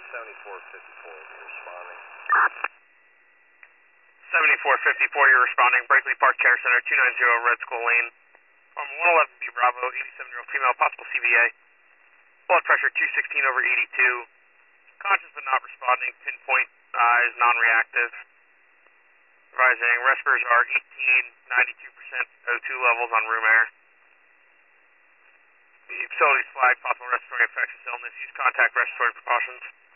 7454, you're responding. 7454, you're responding. Berkeley Park Care Center, 290 Red Skull Lane. 111B Bravo, 87-year-old female, possible CVA. Blood pressure 216/82. Conscious but not responding. Pinpoint is non-reactive. Advising respirators are 18, 92% O2 levels on room air. The facility's flagged possible respiratory infectious illness. Use contact respiratory precautions.